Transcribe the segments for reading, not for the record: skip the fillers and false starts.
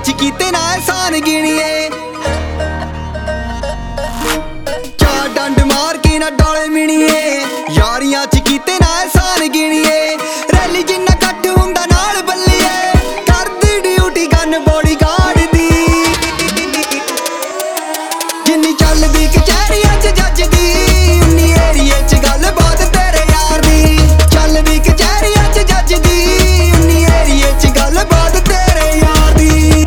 ਚ ਕੀਤੇ ਨਾ ਐਹਸਾਨ ਗਿਣੀਏ ਚਾਰ ਡੰਡ ਮਾਰ ਕੇ ਨਾ ਡਾਲੇ ਮਿਣੀਏ ਯਾਰੀਆਂ ਚ ਕੀਤੇ ਨਾ ਐਹਸਾਨ ਗਿਣੀਏ ਰੈਲੀ ਜਿੰਨਾ ਕੱਟ ਹੁੰਦਾ ਨਾਲ ਬੱਲੀਏ ਕਰਦੀ ਡਿਊਟੀ ਗਨ ਬੋਡੀ ਗਾਰਡ ਦੀ ਜਿੰਨੀ ਚੱਲਦੀ ਕਚਹਿਰੀਆਂ ਚ ਜੱਜ ਦੀ ਉਨੀ ਏਰੀਏ ਚ ਗੱਲ ਬਾਤ ਤੇਰੇ ਯਾਰ ਦੀ ਚੱਲਦੀ ਕਚਹਿਰੀਆਂ ਚ ਜੱਜ ਦੀ ਉਨੀ ਏਰੀਏ ਚ ਗੱਲ ਬਾਤ ਤੇਰੇ ਯਾਰ ਦੀ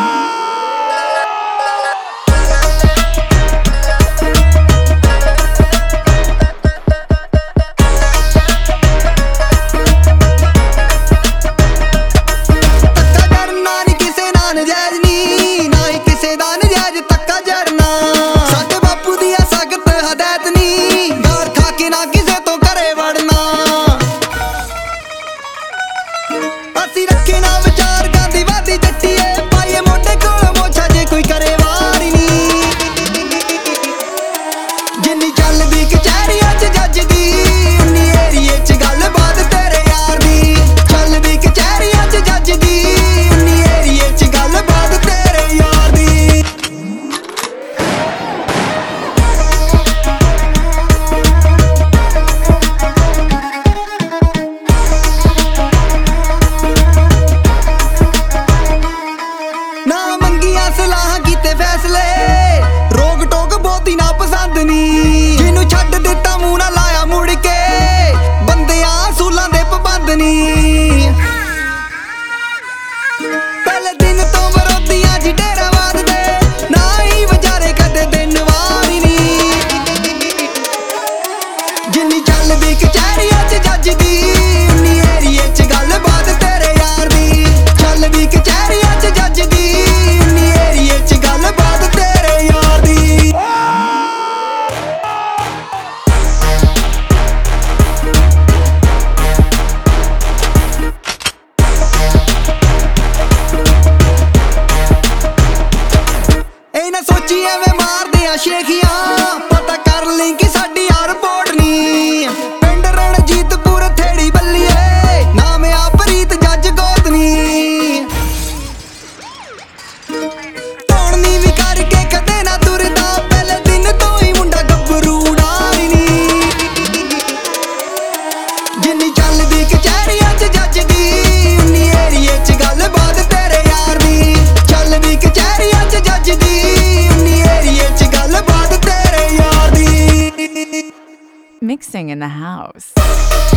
ਅਸੀਂ ਰੱਖੇ ਨਾ ਵਿਚਾਰ ਗਾਂਧੀ ਵਾਦੀ ਜੱਟੀਏ ਪਾਈਏ ਮੋਢੇ ਕੋਲ ਮੋਛਾ ਜੇ ਕੋਈ ਕਰੇ ਵਾਰ ਨਹੀਂ ਜਿੰਨੀ ਚੱਲਦੀ ਕਚਹਿਰੀਆਂ ਚ ਜੱਜ ਦੀ ਉਨੀ ਏਰੀਏ ਚ ਗੱਲ ਬਾਤ ਤੇਰੇ ਯਾਰ ਦੀ ਚੱਲਦੀ ਕਚਹਿਰੀਆਂ ਚ ਜੱਜ ਦੀ ਉਨੀ ਏਰੀਏ ਚ ਗੱਲ ਬਾਤ ਤੇਰੇ ਯਾਰ ਦੀ ਸਲਾਹਾਂ ਕੀਤੇ ਫੈਸਲੇ ਰੋਕ ਟੋਕ ਬਹੁਤੀ ਨਾ ਪਸੰਦ ਨੀ ਜਿਹਨੂੰ ਛੱਡ ਦਿੱਤਾ ਮੂੰਹ ਨਾ ਲਾਇਆ ਮੁੜ ਕੇ ਬੰਦਿਆਂ ਅਸੂਲਾਂ ਦੇ ਪਾਬੰਦ ਨੀ ਪਹਿਲੇ ਦਿਨ ਤੋਂ ਵਿਰੋਧੀਆਂ ਜੀ ਡੇਰਾ ਵਾਦਦੇ ਨਾ ਹੀ ਵਿਚਾਰੇ ਕਦੇ ਦਿਨ ਵਾਰੀ ਨੀ ਜਿੰਨੀ ਚੱਲਦੀ ਕਚਹਿਰੀਆਂ ਚ ਜੱਜ ਦੀ ਉਨੀ ਏਰੀਏ ਚ ਗੱਲ ਬਾਤ ਤੇਰੇ ਯਾਰ ਦੀ ਚੱਲਦੀ ਕਚਹਿਰੀਆਂ ਚ ਜੱਜ ਦੀ ਸੋਚੀ ਐਵੇਂ ਮਾਰਦੇ ਆ ਸ਼ੇਖੀਆਂ ਪਤਾ ਕਰ ਲਈ ਕਿ ਸਾਡੀ ਯਾਰ ਰਿਪੋਰਟ ਨੀ ਪਿੰਡ ਰਣਜੀਤਪੁਰ ਥੇੜੀ ਬੱਲੀਏ ਨਾਮ ਆ ਪ੍ਰੀਤ ਜੱਜ ਗੋਦਨੀ ਧੋਣੀ ਵੀ ਕਰਕੇ ਕਦੇ ਨਾ ਤੁਰਦਾ ਪਹਿਲੇ ਦਿਨ ਤੋਂ ਹੀ ਮੁੰਡਾ ਗੱਭਰੂ ਡਾਰੀ ਨੀ ਜਿੰਨੀ ਚੱਲਦੀ ਕਚਹਿਰੀਆਂ ਚ ਜੱਜ ਦੀ ਉਨੀ ਏਰੀਏ ਚ ਗੱਲ ਬਾਤ ਤੇਰੇ ਯਾਰ ਦੀ ਚੱਲਦੀ ਕਚਹਿਰੀਆਂ ਚ ਜੱਜ ਦੀ Mixing in the house.